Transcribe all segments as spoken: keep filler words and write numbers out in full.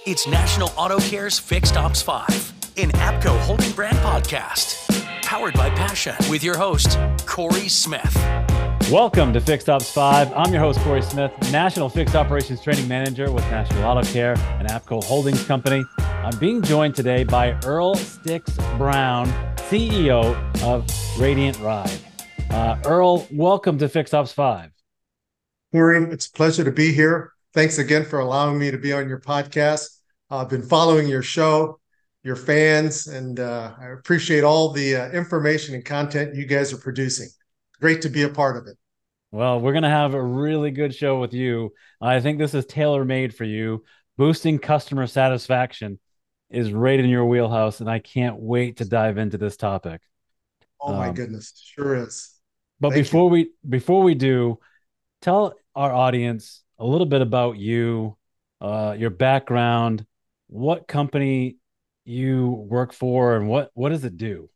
It's National Auto Care's Fixed Ops five, an APCO Holding Brand podcast, powered by Passion, with your host, Corey Smith. Welcome to Fixed Ops five. I'm your host, Corey Smith, National Fixed Operations Training Manager with National Auto Care and APCO Holdings Company. I'm being joined today by Earl Stix Brown, C E O of Radiant Ride. Uh, Earl, welcome to Fixed Ops five. Corey, it's a pleasure to be here. Thanks again for allowing me to be on your podcast. Uh, I've been following your show, your fans, and uh, I appreciate all the uh, information and content you guys are producing. Great to be a part of it. Well, we're going to have a really good show with you. I think this is tailor-made for you. Boosting customer satisfaction is right in your wheelhouse, and I can't wait to dive into this topic. Oh, my um, goodness. Sure is. But Thank before you. we before we do, tell our audience a little bit about you, uh, your background, what company you work for, and what, what does it do?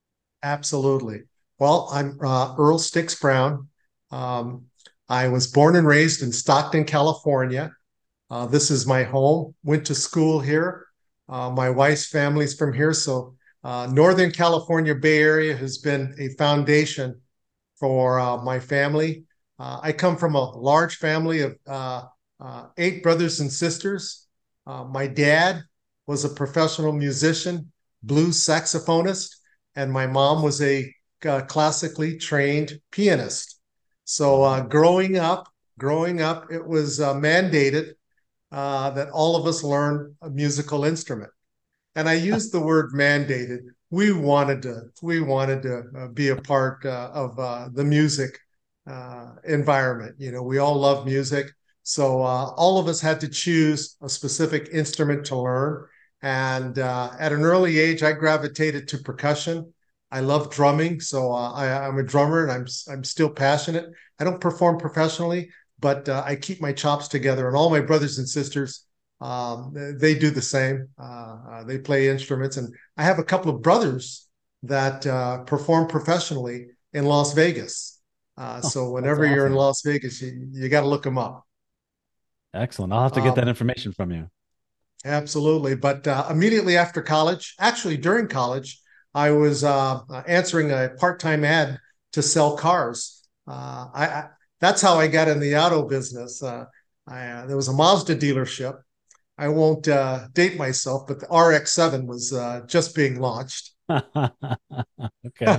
Absolutely. Well, I'm uh, Earl Stix Brown. Um, I was born and raised in Stockton, California. Uh, this is my home. Went to school here. Uh, my wife's family's from here. So uh, Northern California Bay Area has been a foundation for uh, my family. Uh, I come from a large family of uh, uh, eight brothers and sisters. Uh, my dad was a professional musician, blues saxophonist, and my mom was a uh, classically trained pianist. So uh, growing up, growing up, it was uh, mandated uh, that all of us learn a musical instrument. And I use the word mandated. We wanted to, we wanted to uh, be a part uh, of uh, the music uh, environment. You know, we all love music. So uh, all of us had to choose a specific instrument to learn. And uh, at an early age, I gravitated to percussion. I love drumming. So uh, I, I'm a drummer and I'm, I'm still passionate. I don't perform professionally, but uh, I keep my chops together. And all my brothers and sisters, um, they do the same. Uh, uh, they play instruments. And I have a couple of brothers that uh, perform professionally in Las Vegas. Uh, Oh, so whenever that's you're in awesome. Las Vegas, you, you got to look them up. Excellent. I'll have to get that Um, information from you. absolutely. But uh, immediately after college, actually during college, I was uh, answering a part-time ad to sell cars. Uh, I, I that's how I got in the auto business. Uh, I, uh, there was a Mazda dealership. I won't uh, date myself, but the R X seven was uh, just being launched. Okay.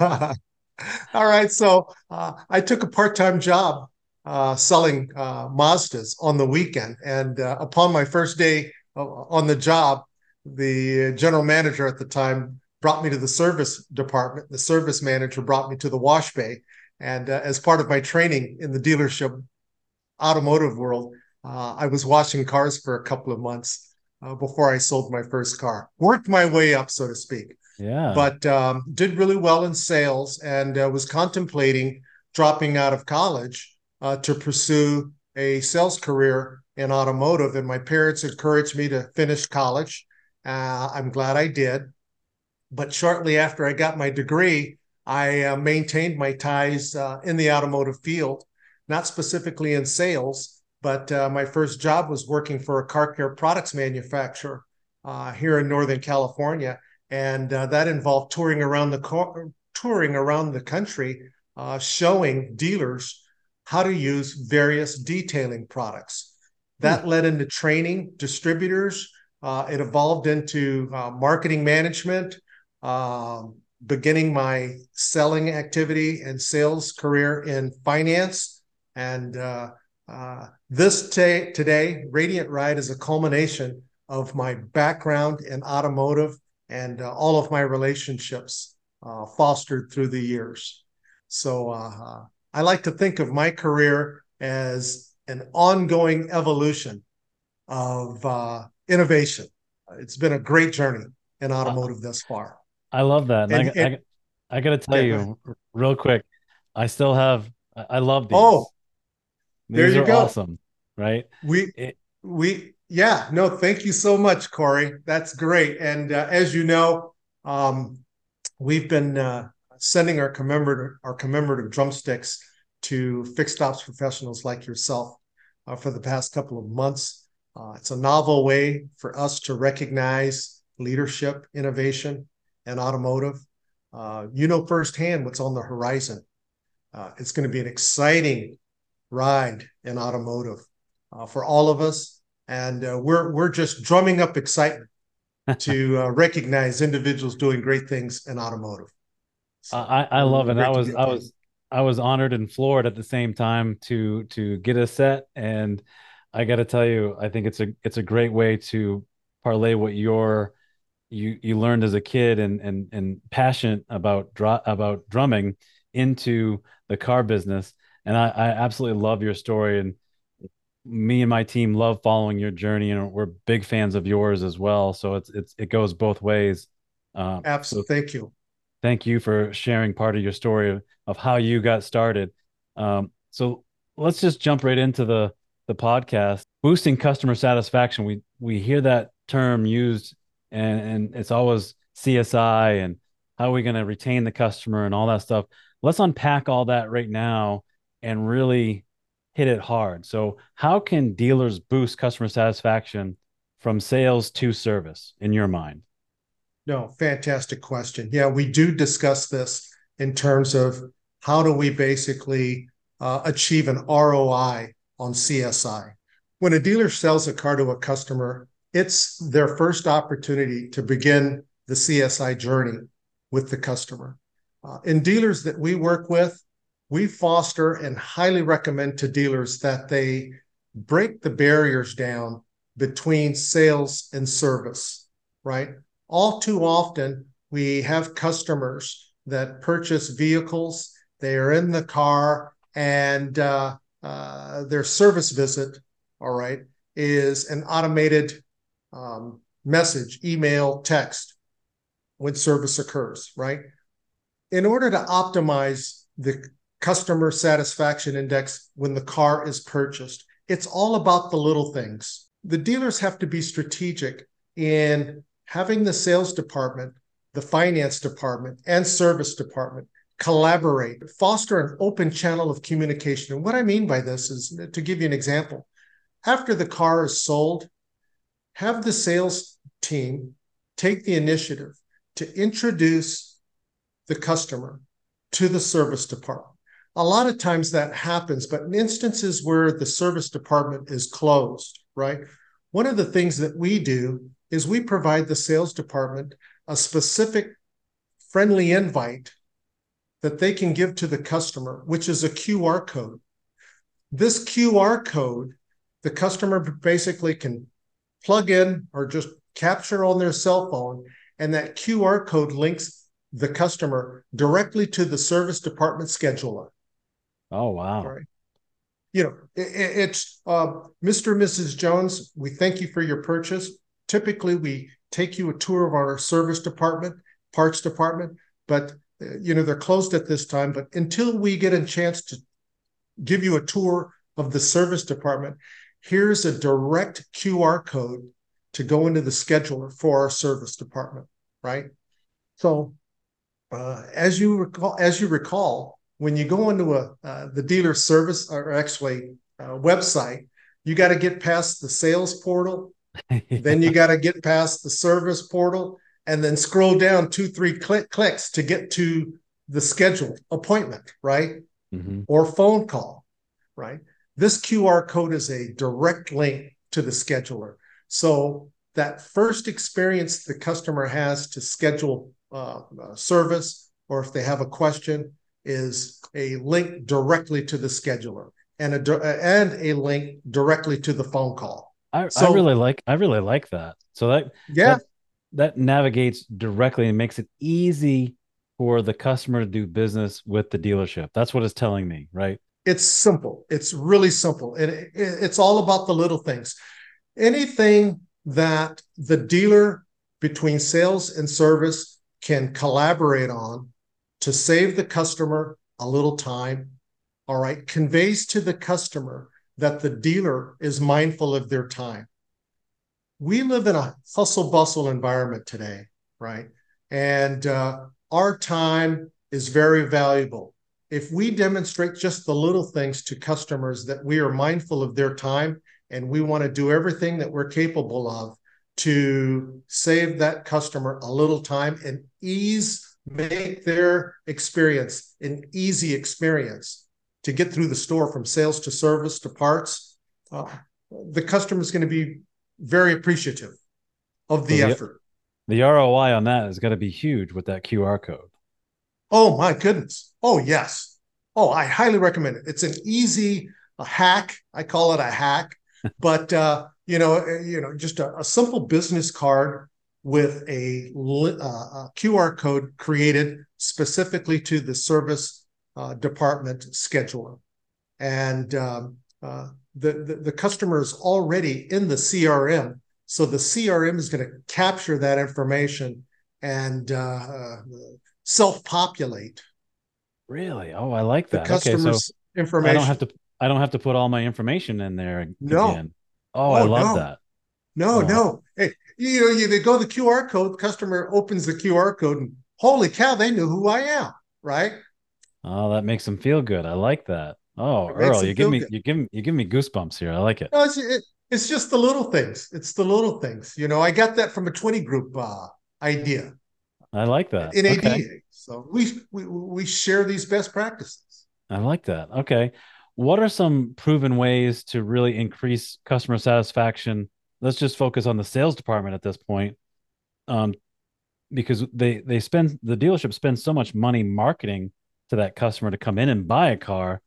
All right, so uh, I took a part-time job uh, selling uh, Mazdas on the weekend, and uh, upon my first day uh, on the job, the general manager at the time brought me to the service department. The service manager brought me to the wash bay, and uh, as part of my training in the dealership automotive world, uh, I was washing cars for a couple of months uh, before I sold my first car. Worked my way up, so to speak. Yeah. But um, did really well in sales and uh, was contemplating dropping out of college uh, to pursue a sales career in automotive. And my parents encouraged me to finish college. Uh, I'm glad I did. But shortly after I got my degree, I uh, maintained my ties uh, in the automotive field, not specifically in sales, but uh, my first job was working for a car care products manufacturer uh, here in Northern California. And uh, that involved touring around the co- touring around the country, uh, showing dealers how to use various detailing products. That hmm. led into training distributors. Uh, it evolved into uh, marketing management, uh, beginning my selling activity and sales career in finance. And uh, uh, this t- today, Radiant Ride is a culmination of my background in automotive and uh, all of my relationships uh, fostered through the years. So uh, I like to think of my career as an ongoing evolution of uh, innovation. It's been a great journey in automotive uh, thus far. I love that. And, and, I, and I, I got to tell yeah, you real quick, I still have, I love these. Oh, these there you are go. Awesome, right? We, it, we, Yeah, no, thank you so much, Corey. That's great. And uh, as you know, um, we've been uh, sending our commemorative, our commemorative drumsticks to fixed ops professionals like yourself uh, for the past couple of months. Uh, it's a novel way for us to recognize leadership, innovation, and automotive. Uh, you know firsthand what's on the horizon. Uh, it's going to be an exciting ride in automotive uh, for all of us, and uh, we're we're just drumming up excitement to uh, recognize individuals doing great things in automotive. So I, I love it. I was I there. was I was honored and floored at the same time to to get a set, and I got to tell you, I think it's a it's a great way to parlay what you're you you learned as a kid and and and passionate about dr- about drumming into the car business. And I, I absolutely love your story, and me and my team love following your journey, and we're big fans of yours as well. So it's it's it goes both ways. Um, so Absolutely. Thank you. thank you for sharing part of your story of, of how you got started. Um, so let's just jump right into the the podcast. Boosting customer satisfaction. We we hear that term used, and and it's always C S I and how are we going to retain the customer and all that stuff. Let's unpack all that right now and really hit it hard. So how can dealers boost customer satisfaction from sales to service in your mind? No, fantastic question. Yeah, we do discuss this in terms of how do we basically uh, achieve an R O I on C S I. When a dealer sells a car to a customer, it's their first opportunity to begin the C S I journey with the customer. Uh, in dealers that we work with, we foster and highly recommend to dealers that they break the barriers down between sales and service, right? All too often, we have customers that purchase vehicles, they are in the car, and uh, uh, their service visit, all right, is an automated um, message, email, text when service occurs, right? In order to optimize the customer satisfaction index when the car is purchased, it's all about the little things. The dealers have to be strategic in having the sales department, the finance department, and service department collaborate, foster an open channel of communication. And what I mean by this is, to give you an example, after the car is sold, have the sales team take the initiative to introduce the customer to the service department. A lot of times that happens, but in instances where the service department is closed, right? One of the things that we do is we provide the sales department a specific friendly invite that they can give to the customer, which is a Q R code. This Q R code, the customer basically can plug in or just capture on their cell phone, and that Q R code links the customer directly to the service department scheduler. Oh, wow. Right. You know, it, it's uh, Mister and Missus Jones, we thank you for your purchase. Typically, we take you a tour of our service department, parts department, but, uh, you know, they're closed at this time. But until we get a chance to give you a tour of the service department, here's a direct Q R code to go into the scheduler for our service department, right? So uh, as you recall, as you recall, when you go into a uh, the dealer service, or actually uh, website, you got to get past the sales portal, then you got to get past the service portal, and then scroll down two, three click, clicks to get to the scheduled appointment, right? Mm-hmm. Or phone call, right? This Q R code is a direct link to the scheduler. So that first experience the customer has to schedule uh, uh, service, or if they have a question, is a link directly to the scheduler, and a and a link directly to the phone call. I, so, I really like I really like that. So that yeah, that, that navigates directly and makes it easy for the customer to do business with the dealership. That's what it's telling me, right? It's simple. It's really simple. And it, it, it's all about the little things. Anything that the dealer between sales and service can collaborate on to save the customer a little time, all right, conveys to the customer that the dealer is mindful of their time. We live in a hustle bustle environment today, right? And uh, our time is very valuable. If we demonstrate just the little things to customers that we are mindful of their time and we want to do everything that we're capable of to save that customer a little time and ease, make their experience an easy experience to get through the store from sales to service to parts. Uh, the customer is going to be very appreciative of the, So the effort. the R O I on that is going to be huge with that Q R code. Oh, my goodness. Oh, yes. Oh, I highly recommend it. It's an easy a hack. I call it a hack, but, uh, you know, you know, just a, a simple business card with a, uh, a Q R code created specifically to the service uh, department scheduler. And um, uh, the, the, the customer is already in the C R M. So the C R M is going to capture that information and uh, self-populate. Really? Oh, I like The that. Okay, so customer's information. I don't have to I don't have to put all my information in there no. again. Oh, I Oh, love no. that. No, Oh, no. Hey, you know, you they go the Q R code, the customer opens the Q R code, and holy cow, they knew who I am, right? oh, that makes them feel good. I like that. Oh, It makes Earl, them you give feel me good. you give me you give me goosebumps here. I like it. No, it's, it, it's just the little things. It's the little things. You know, I got that from a twenty group uh, idea I like that. in Okay. A D A. So we, we we share these best practices. I like that. Okay. What are some proven ways to really increase customer satisfaction? Let's just focus on the sales department at this point. Um, because they they spend the dealership spends so much money marketing to that customer to come in and buy a car.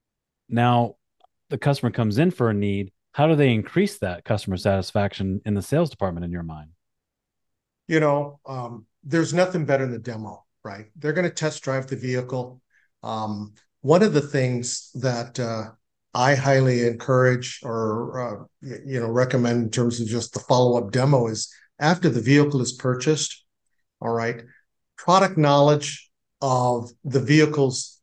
Now the customer comes in for a need. How do they increase that customer satisfaction in the sales department in your mind? You know, um, there's nothing better than the demo, right? They're going to test drive the vehicle. Um, one of the things that uh, I highly encourage or, uh, you know, recommend in terms of just the follow-up demo is after the vehicle is purchased, all right, product knowledge of the vehicle's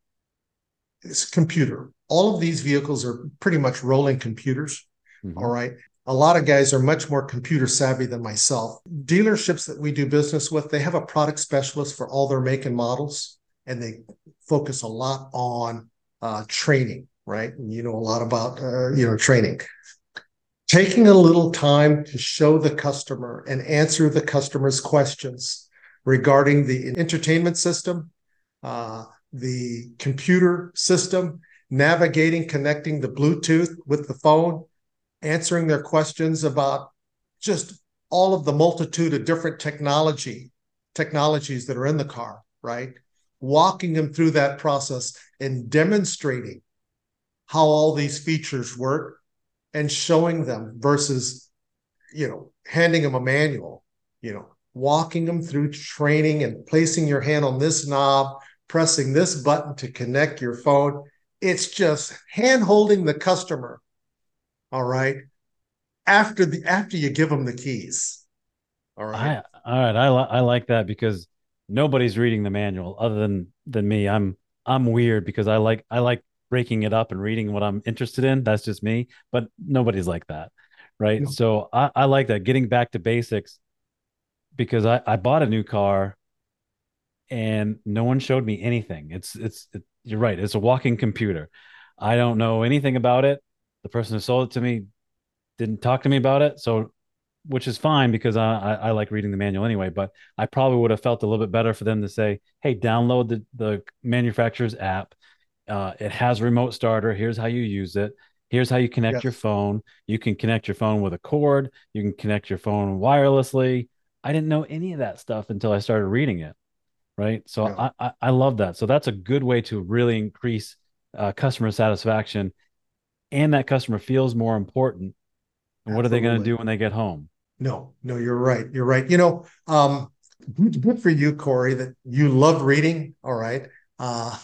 computer. All of these vehicles are pretty much rolling computers, Mhm. all right? A lot of guys are much more computer savvy than myself. Dealerships that we do business with, they have a product specialist for all their make and models, and they focus a lot on uh, training, right? And you know a lot about, uh, you know, training. Taking a little time to show the customer and answer the customer's questions regarding the entertainment system, uh, the computer system, navigating, connecting the Bluetooth with the phone, answering their questions about just all of the multitude of different technology technologies that are in the car, right? Walking them through that process and demonstrating how all these features work and showing them versus, you know, handing them a manual, you know, walking them through training and placing your hand on this knob, pressing this button to connect your phone. It's just hand holding the customer. All right. After the after you give them the keys. All right. I all right. I li- I like that because nobody's reading the manual other than than me. I'm I'm weird because I like I like breaking it up and reading what I'm interested in. That's just me. But nobody's like that, right? No. So I, I like that getting back to basics because I I bought a new car and no one showed me anything. It's it's it, you're right. It's a walking computer. I don't know anything about it. The person who sold it to me didn't talk to me about it. So which is fine because I, I, I like reading the manual anyway, but I probably would have felt a little bit better for them to say, hey, download the, the manufacturer's app. Uh, it has remote starter. Here's how you use it. Here's how you connect your Yes. phone. You can connect your phone with a cord. You can connect your phone wirelessly. I didn't know any of that stuff until I started reading it. Right. So Yeah. I, I, I love that. So that's a good way to really increase uh, customer satisfaction, and that customer feels more important. And what are they going to Absolutely. do when they get home? No, no, you're right. You're right. You know, um, good good for you, Corey, that you love reading. All right. Uh,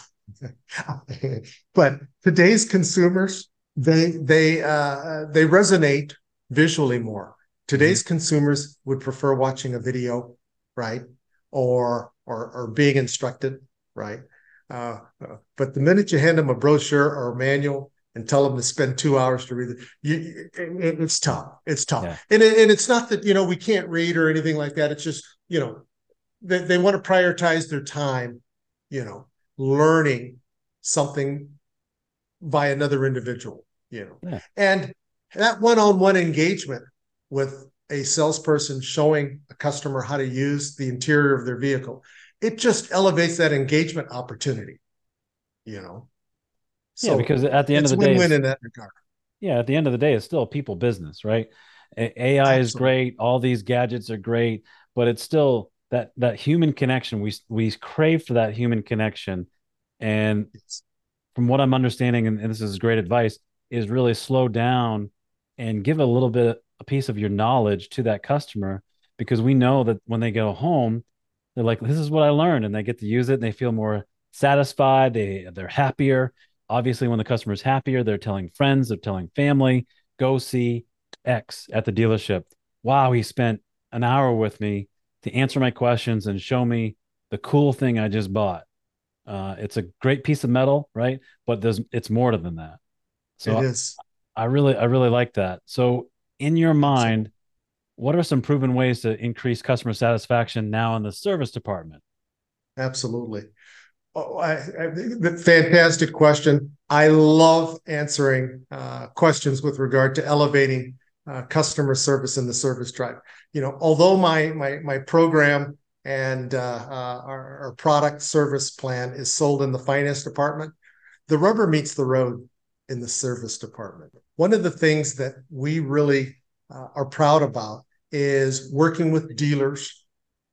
but today's consumers, they they uh, they resonate visually more. Today's consumers would prefer watching a video, right? Or or or being instructed, right? Uh, uh, but the minute you hand them a brochure or a manual and tell them to spend two hours to read it, you, it, it's tough. It's tough. Yeah. And, it, and it's not that, you know, we can't read or anything like that. It's just, you know, they, they want to prioritize their time, you know, learning something by another individual, you know. Yeah. And that one-on-one engagement with a salesperson showing a customer how to use the interior of their vehicle, it just elevates that engagement opportunity, you know. Yeah, So because at the end of it's the day, win-win it's, in that regard. yeah, at the end of the day, it's still a people business, right? A- AI is Absolutely. great, all these gadgets are great, but it's still that that human connection. We we crave for that human connection, and Yes. from what I'm understanding, and, and this is great advice, is really slow down and give a little bit a piece of your knowledge to that customer, because we know that when they go home, they're like, this is what I learned, and they get to use it and they feel more satisfied. They they're happier. Obviously, when the customer's happier, they're telling friends, they're telling family, go see X at the dealership. Wow, he spent an hour with me to answer my questions and show me the cool thing I just bought. Uh, it's a great piece of metal, right? But there's it's more than that. It So is. I really I really like that. So in your Absolutely. mind, what are some proven ways to increase customer satisfaction now in the service department? Absolutely. Oh, I, I, fantastic question. I love answering uh, questions with regard to elevating uh, customer service in the service drive. You know, although my my my program and uh, uh, our, our product service plan is sold in the finance department, the rubber meets the road in the service department. One of the things that we really uh, are proud about is working with dealers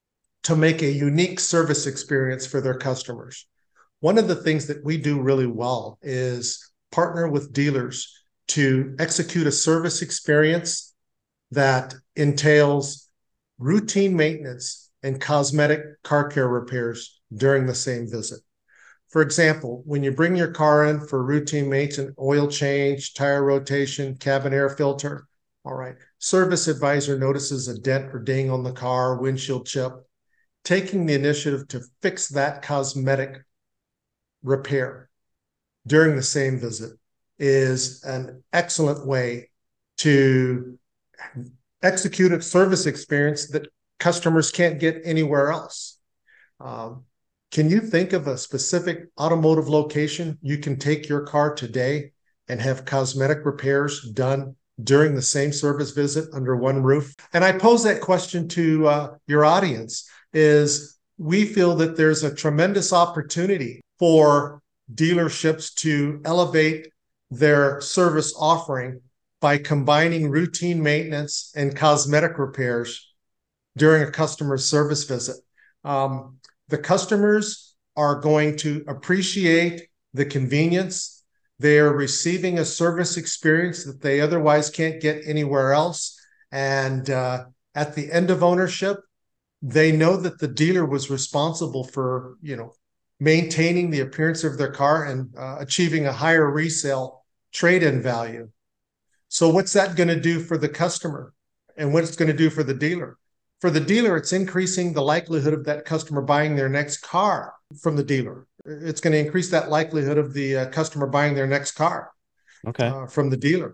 to make a unique service experience for their customers. One of the things that we do really well is partner with dealers to execute a service experience that entails routine maintenance and cosmetic car care repairs during the same visit. For example, when you bring your car in for routine maintenance, oil change, tire rotation, cabin air filter, all right, service advisor notices a dent or ding on the car, windshield chip. Taking the initiative to fix that cosmetic repair during the same visit is an excellent way to execute a service experience that customers can't get anywhere else. Um, can you think of a specific automotive location you can take your car today and have cosmetic repairs done during the same service visit under one roof? And I pose that question to uh, your audience is we feel that there's a tremendous opportunity for dealerships to elevate their service offering by combining routine maintenance and cosmetic repairs during a customer service visit. Um, the customers are going to appreciate the convenience. They are receiving a service experience that they otherwise can't get anywhere else. And uh, at the end of ownership, they know that the dealer was responsible for, you know, maintaining the appearance of their car and uh, achieving a higher resale trade-in value. So what's that going to do for the customer and what it's going to do for the dealer? For the dealer, it's increasing the likelihood of that customer buying their next car from the dealer. It's going to increase that likelihood of the uh, customer buying their next car Okay. uh, from the dealer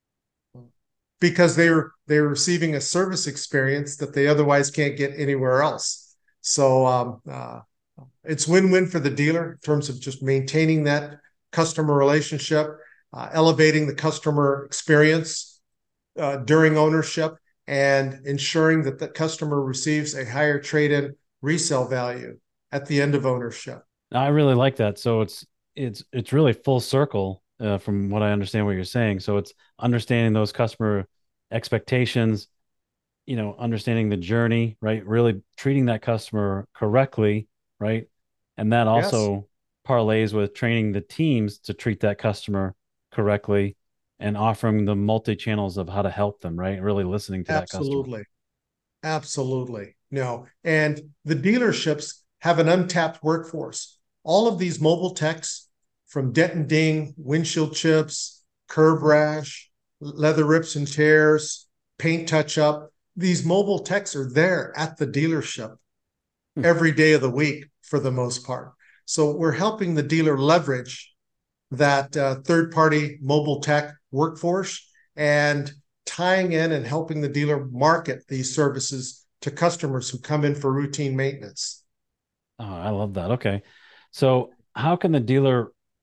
because they're they're receiving a service experience that they otherwise can't get anywhere else. So um, uh, it's win-win for the dealer in terms of just maintaining that customer relationship, uh, elevating the customer experience uh, during ownership, and ensuring that the customer receives a higher trade-in resale value at the end of ownership. I really like that. So it's it's it's really full circle uh, from what I understand what you're saying. So it's understanding those customer expectations, you know, understanding the journey, right? Really treating that customer correctly, right? And that Yes, also parlays with training the teams to treat that customer correctly and offering the multi channels of how to help them, right? Really listening to that customer. absolutely. Absolutely. No. And the dealerships have an untapped workforce. All of these mobile techs from dent and ding, windshield chips, curb rash, leather rips and tears, paint touch up, these mobile techs are there at the dealership Hmm. every day of the week for the most part. So we're helping the dealer leverage that uh, third party mobile tech workforce and tying in and helping the dealer market these services to customers who come in for routine maintenance. Oh, I love that. Okay. So how can the dealer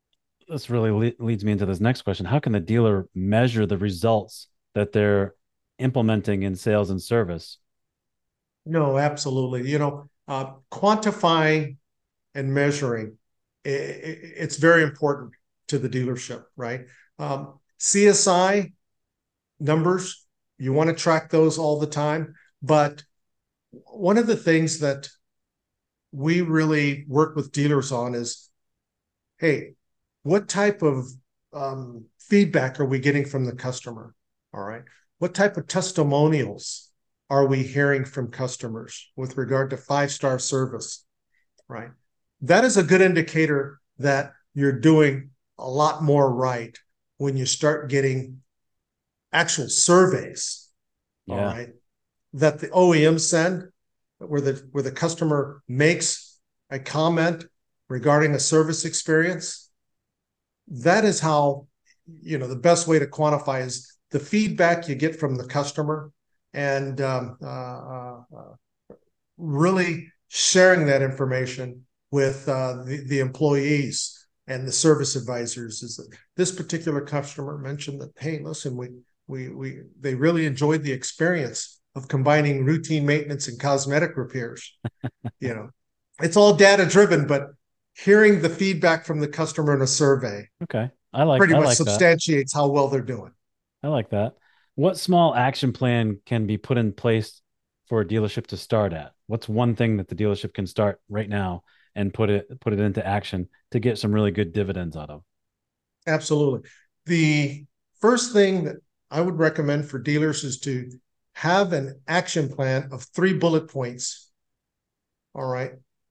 this really le- leads me into this next question. How can the dealer measure the results that they're implementing in sales and service? No, absolutely. You know, uh, quantifying and measuring, i- i- it's very important to the dealership, right? Um, C S I numbers, you want to track those all the time. But one of the things that we really work with dealers on is, hey, what type of um, feedback are we getting from the customer? All right. What type of testimonials are we hearing from customers with regard to five-star service? Right. That is a good indicator that you're doing a lot more right when you start getting actual surveys. All Yeah. right. That the O E M send, where the where the customer makes a comment regarding a service experience. That is how, you know, the best way to quantify is the feedback you get from the customer, and um, uh, uh, really sharing that information with uh, the, the employees and the service advisors. Is that this particular customer mentioned that, hey, listen, we we we they really enjoyed the experience of combining routine maintenance and cosmetic repairs. You know, it's all data driven, but hearing the feedback from the customer in a survey Okay. I like pretty I much like that. substantiates how well they're doing. I like that. What small action plan can be put in place for a dealership to start at? What's one thing that the dealership can start right now and put it put it into action to get some really good dividends out of? Absolutely. The first thing that I would recommend for dealers is to have an action plan of three bullet points. All right.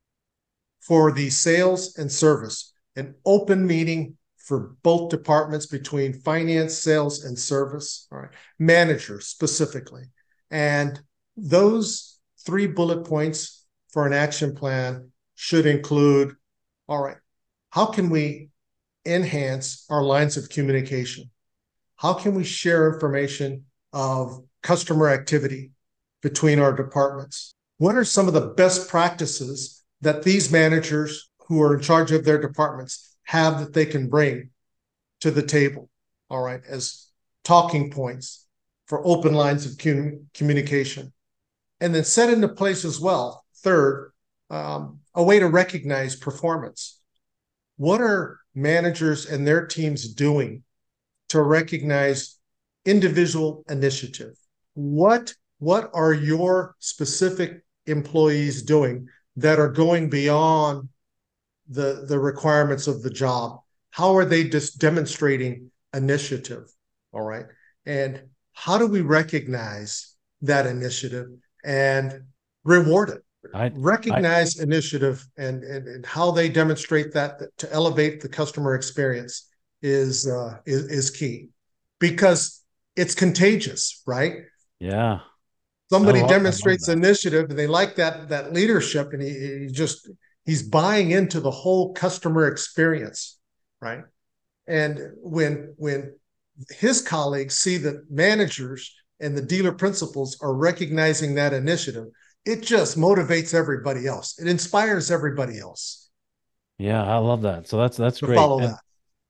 For the sales and service, an open meeting for both departments between finance, sales, and service. All right. Managers specifically. And those three bullet points for an action plan should include, all right, how can we enhance our lines of communication? How can we share information of customer activity between our departments? What are some of the best practices that these managers who are in charge of their departments have that they can bring to the table, all right, as talking points for open lines of com- communication? And then set into place as well, third, um, a way to recognize performance. What are managers and their teams doing to recognize individual initiative? What, what are your specific employees doing that are going beyond the, the requirements of the job? How are they just demonstrating initiative? All right. And how do we recognize that initiative and reward it? I, Recognize I, initiative and, and, and how they demonstrate that to elevate the customer experience is, uh, is, is key, because it's contagious, right? Yeah. Somebody love, demonstrates initiative and they like that, that leadership, and he, he just, he's buying into the whole customer experience, right? And when, when his colleagues see that managers and the dealer principals are recognizing that initiative, it just motivates everybody else. It inspires everybody else. Yeah, I love that. So that's that's to great. follow And that.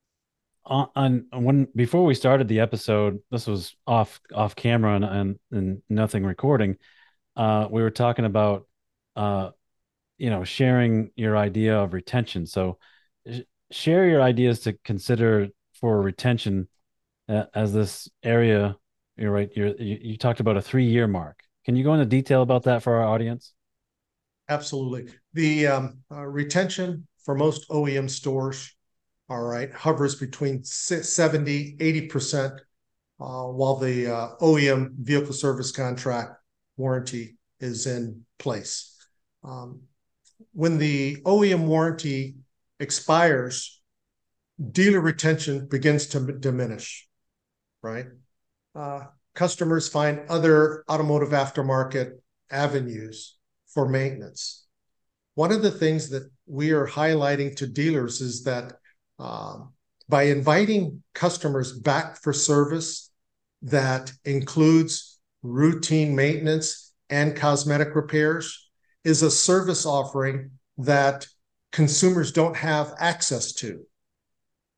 on, on when before we started the episode, this was off off camera and and, and nothing recording. Uh, we were talking about uh, you know, sharing your idea of retention. So sh- share your ideas to consider for retention uh, as this area. You're right. You're, you you talked about a three year mark. Can you go into detail about that for our audience? Absolutely. The um, uh, retention for most O E M stores, all right, hovers between seventy, eighty percent, uh, while the uh, O E M vehicle service contract warranty is in place. Um, when the O E M warranty expires, dealer retention begins to diminish, right? Uh, customers find other automotive aftermarket avenues for maintenance. One of the things that we are highlighting to dealers is that um, by inviting customers back for service that includes routine maintenance and cosmetic repairs is a service offering that consumers don't have access to.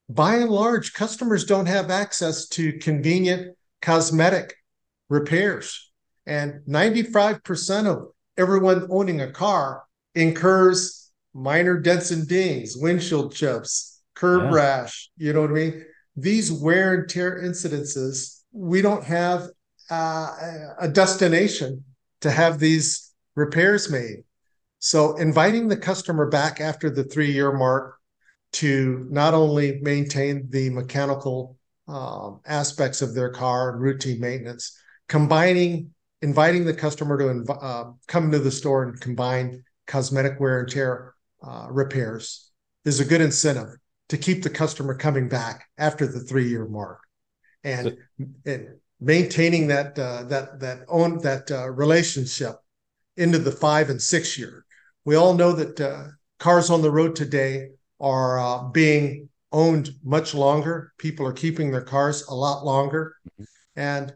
by and large, customers don't have access to convenient cosmetic repairs. And ninety-five percent of everyone owning a car incurs minor dents and dings, windshield chips, curb Yeah. rash, you know what I mean? These wear and tear incidences, we don't have uh, a destination to have these repairs made. So inviting the customer back after the three-year mark to not only maintain the mechanical um, aspects of their car and routine maintenance, combining, inviting the customer to inv- uh, come to the store and combine cosmetic wear and tear uh, repairs is a good incentive to keep the customer coming back after the three-year mark, and, so, and maintaining that uh, that that own that uh, relationship into the five and six year. We all know that uh, cars on the road today are uh, being owned much longer. People are keeping their cars a lot longer, and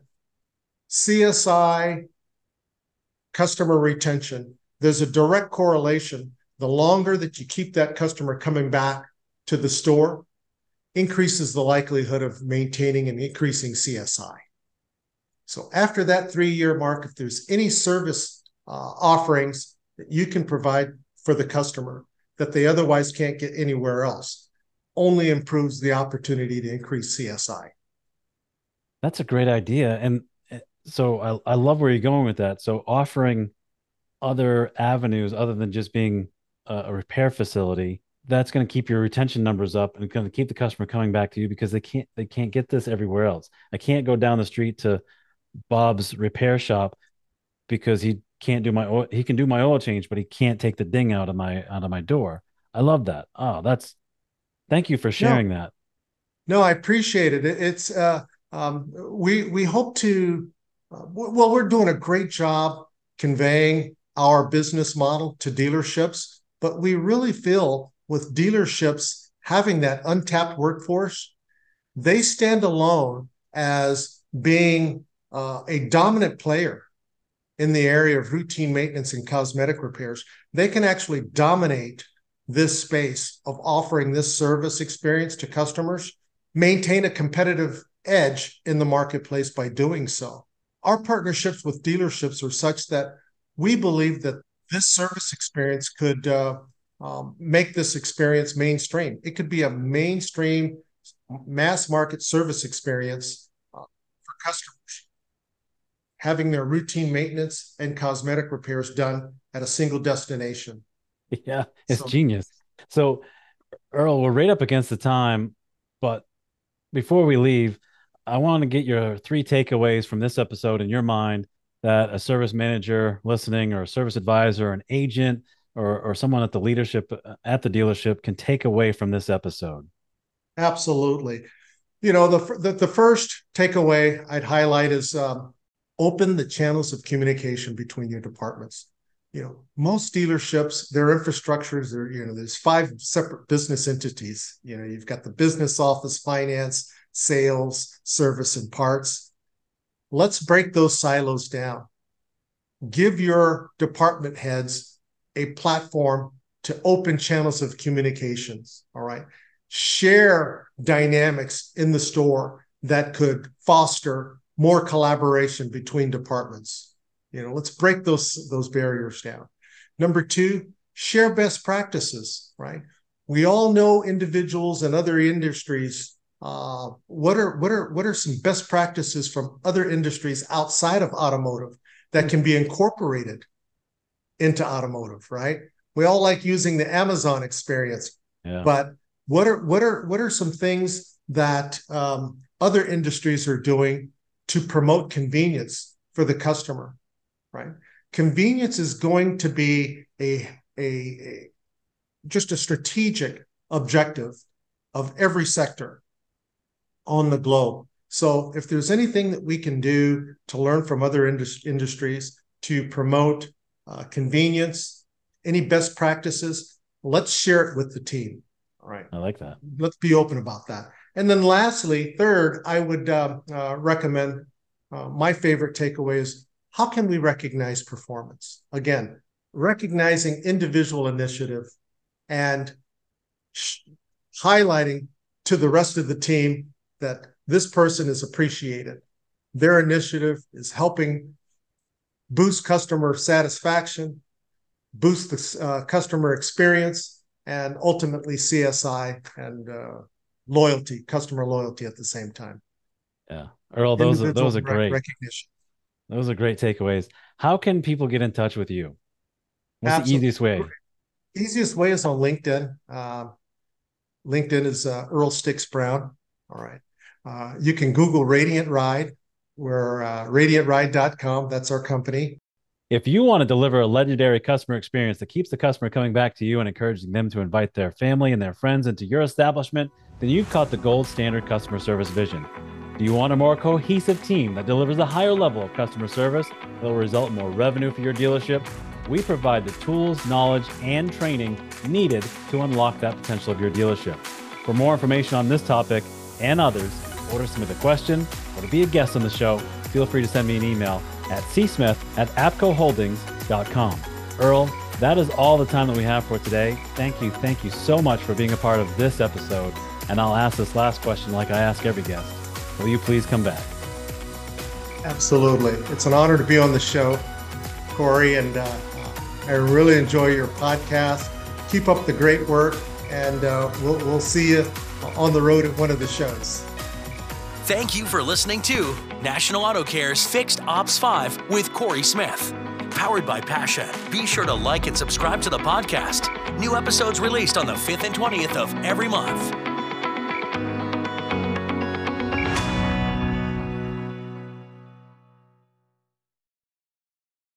C S I, customer retention, there's a direct correlation. The longer that you keep that customer coming back to the store, increases the likelihood of maintaining and increasing C S I. So after that three-year mark, if there's any service uh, offerings that you can provide for the customer that they otherwise can't get anywhere else, only improves the opportunity to increase C S I. That's a great idea. And so I, I love where you're going with that. So offering other avenues other than just being a, a repair facility, that's going to keep your retention numbers up and going to keep the customer coming back to you because they can't they can't get this everywhere else. I can't go down the street to Bob's repair shop because he can't do my oil, he can do my oil change, but he can't take the ding out of my out of my door. I love that. Oh, that's thank you for sharing no, that. No, I appreciate it. it it's uh, um, we we hope to uh, well, we're doing a great job conveying our business model to dealerships, but we really feel with dealerships having that untapped workforce, they stand alone as being uh, a dominant player in the area of routine maintenance and cosmetic repairs. They can actually dominate this space of offering this service experience to customers, maintain a competitive edge in the marketplace by doing so. Our partnerships with dealerships are such that we believe that this service experience could uh, um, make this experience mainstream. It could be a mainstream mass market service experience uh, for customers, having their routine maintenance and cosmetic repairs done at a single destination. Yeah, it's So, genius. So, Earl, we're right up against the time, but before we leave, I want to get your three takeaways from this episode in your mind that a service manager listening or a service advisor, an agent, or, or someone at the leadership at the dealership can take away from this episode. Absolutely. You know, the, the, the first takeaway I'd highlight is um, open the channels of communication between your departments. You know, most dealerships, their infrastructures are, you know, there's five separate business entities. You know, you've got the business office, finance, sales, service, and parts. Let's break those silos down. Give your department heads a platform to open channels of communications, all right? Share dynamics in the store that could foster more collaboration between departments. You know, let's break those, those barriers down. Number two, share best practices, right? We all know individuals and other industries. Uh, what are what are what are some best practices from other industries outside of automotive that can be incorporated into automotive, right? We all like using the Amazon experience, yeah. but what are what are what are some things that um, other industries are doing to promote convenience for the customer, right? Convenience is going to be a, a, a just a strategic objective of every sector on the globe. So if there's anything that we can do to learn from other indus- industries to promote uh, convenience, any best practices, let's share it with the team. All right. I like that. Let's be open about that. And then lastly, third, I would uh, uh, recommend uh, my favorite takeaway is how can we recognize performance? Again, recognizing individual initiative and sh- highlighting to the rest of the team that this person is appreciated. Their initiative is helping boost customer satisfaction, boost the uh, customer experience, and ultimately C S I and uh, loyalty, customer loyalty at the same time. Yeah, Earl, those are those are great recognition. Those are great takeaways. How can people get in touch with you? What's Absolutely. the easiest way? Easiest way is on LinkedIn. Uh, LinkedIn is uh, Earl Stix Brown. All right. Uh, you can Google Radiant Ride. We're uh, radiant ride dot com. That's our company. If you want to deliver a legendary customer experience that keeps the customer coming back to you and encouraging them to invite their family and their friends into your establishment, then you've caught the gold standard customer service vision. Do you want a more cohesive team that delivers a higher level of customer service that will result in more revenue for your dealership? We provide the tools, knowledge, and training needed to unlock that potential of your dealership. For more information on this topic and others, or to submit a question, or to be a guest on the show, feel free to send me an email at c smith at apco holdings dot com. Earl, that is all the time that we have for today. Thank you, thank you so much for being a part of this episode. And I'll ask this last question like I ask every guest. Will you please come back? Absolutely. It's an honor to be on the show, Corey, and uh, I really enjoy your podcast. Keep up the great work, and uh, we'll, we'll see you on the road at one of the shows. Thank you for listening to National Auto Care's Fixed Ops five with Corey Smith. Powered by Passion. Be sure to like and subscribe to the podcast. New episodes released on the fifth and twentieth of every month.